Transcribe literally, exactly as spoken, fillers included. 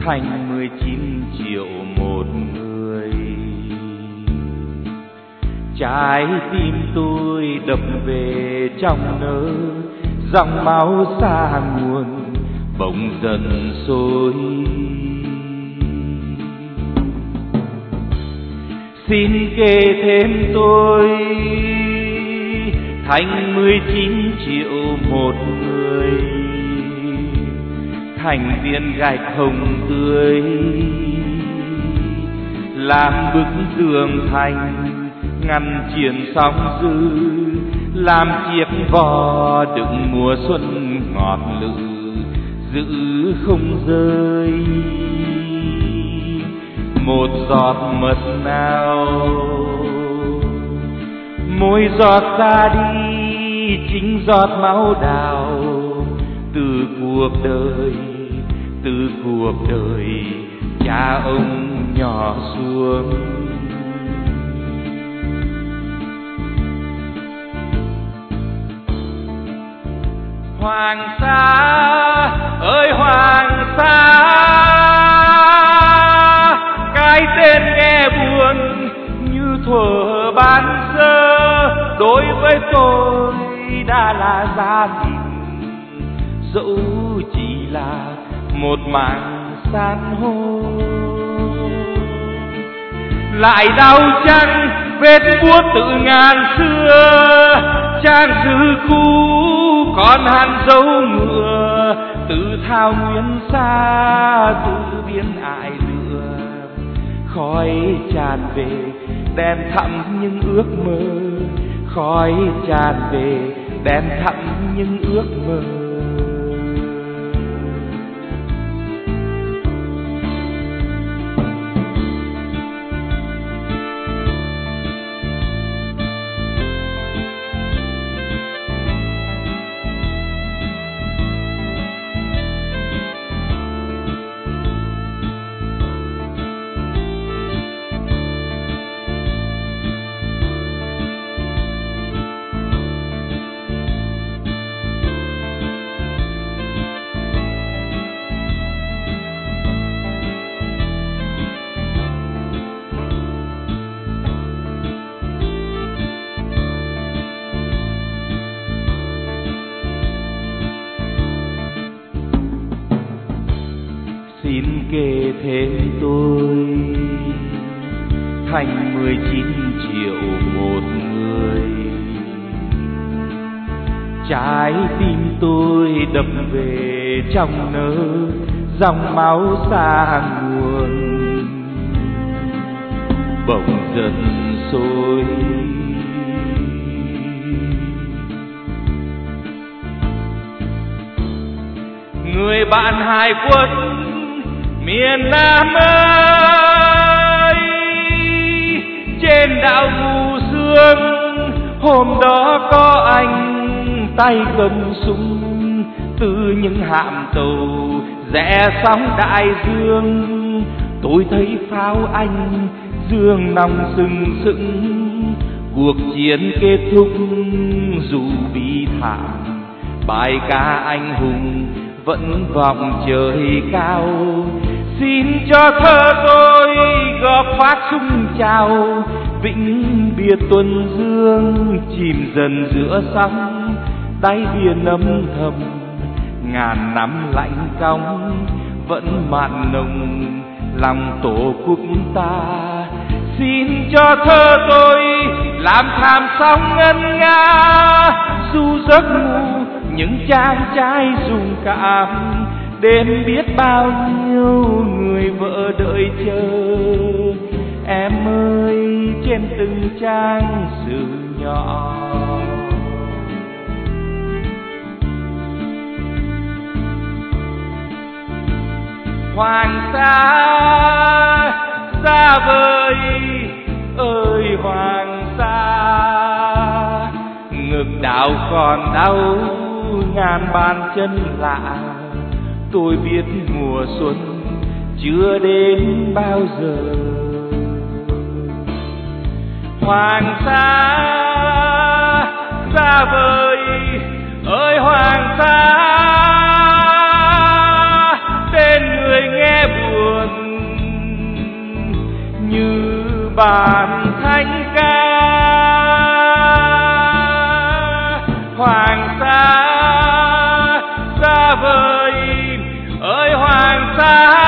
thành mười chín triệu một người. Trái tim tôi đập về trong nơ, dòng máu xa nguồn bỗng dần sôi. Xin kể thêm tôi thành mười chín triệu một người, thành viên gạch hồng tươi, làm bức tường thành ngăn chiến sóng dữ, làm chiếc vò đựng mùa xuân ngọt lự, giữ không rơi một giọt mật nào. Mỗi giọt ra đi chính giọt máu đào, từ cuộc đời, từ cuộc đời cha ông nhỏ xuống. Hoàng Sa ơi Hoàng Sa, cái tên nghe buồn như thuở ban sơ, đối với tôi đã là gia đình, dẫu chỉ là một mảng san hô. Lại đau chăng vết buốt tự ngàn xưa, trang sử cũ còn hằn dấu ngựa, từ thao nguyên xa, từ biên ải lửa, khói tràn về đèn thẳm những ước mơ, khói tràn về đèn thẳm những ước mơ. Xin kể thêm tôi thành mười chín triệu một người. Trái tim tôi đập về trong nơ, dòng máu xa nguồn bỗng dần sôi. Người bạn hải quân miền Nam ơi, trên đảo Ngũ Dương hôm đó có anh tay cầm súng, từ những hạm tàu rẽ sóng đại dương. Tôi thấy pháo anh dương nòng sừng sững, cuộc chiến kết thúc dù bi thảm, bài ca anh hùng vẫn vọng trời cao. Xin cho thơ tôi góp phát súng chào, vĩnh biệt tuần dương chìm dần giữa sóng, đáy biển âm thầm ngàn năm lạnh cong, vẫn mặn nồng lòng tổ quốc ta. Xin cho thơ tôi làm thảm sóng ngân nga, du giấc ngủ những chàng trai dũng cảm, đêm biết bao nhiêu người vợ đợi chờ. Em ơi trên từng trang sử nhỏ, Hoàng Sa xa vời ơi Hoàng Sa, ngực đau còn đau ngàn bàn chân lạ. Tôi biết mùa xuân chưa đến bao giờ. Hoàng Sa xa vời ơi Hoàng Sa, tên người nghe buồn bản thanh ca. Hoàng sa xa vời ơi hoàng sa